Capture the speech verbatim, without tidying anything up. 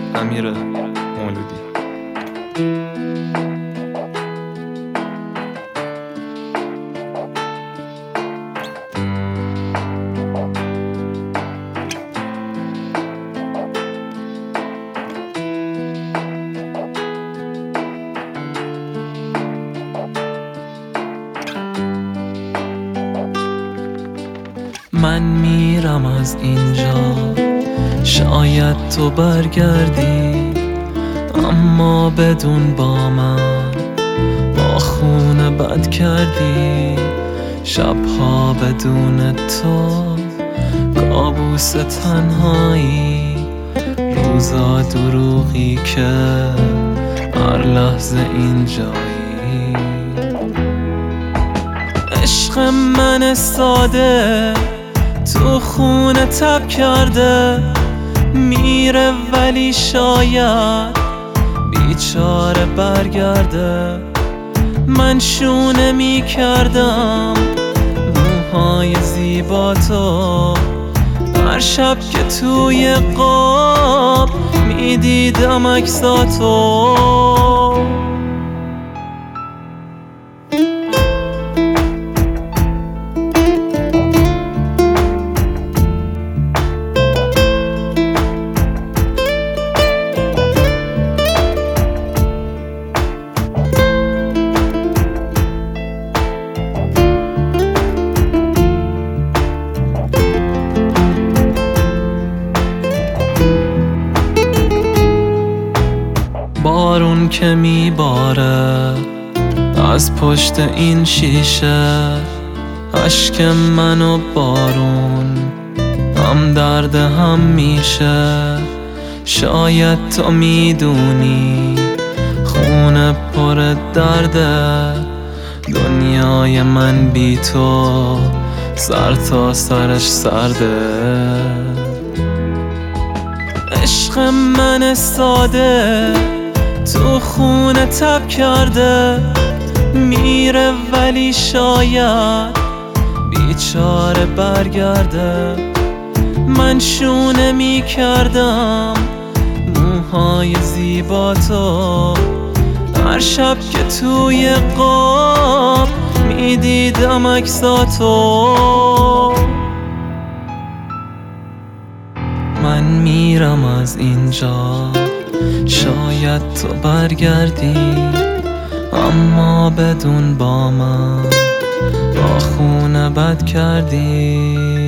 امیر مولودی. من میرم از اینجا، شاید تو برگردی، اما بدون با من با خونه بد کردی. شبها بدون تو کابوس تنهایی، روزا دروغی که هر لحظه اینجایی. عشق من ساده تو خونه تب کرده، میره ولی شاید بیچاره برگرده. من شونه میکردم موهای زیبا تو، هر شب که توی قاب میدیدم عکساتو. بارون که میباره از پشت این شیشه، اشک من و بارون هم درد هم میشه. شاید تو میدونی خونه پر درده، دنیای من بی تو سر تا سرش سرده. عشق من ساده تو خونه تب کرده، میره ولی شاید بیچاره برگرده. من شونه میکردم موهای زیبا تو، هر شب که توی قاب میدیدم عکساتو. من میرم از اینجا، شاید تو برگردی، اما بدون با من با خونه بد کردی.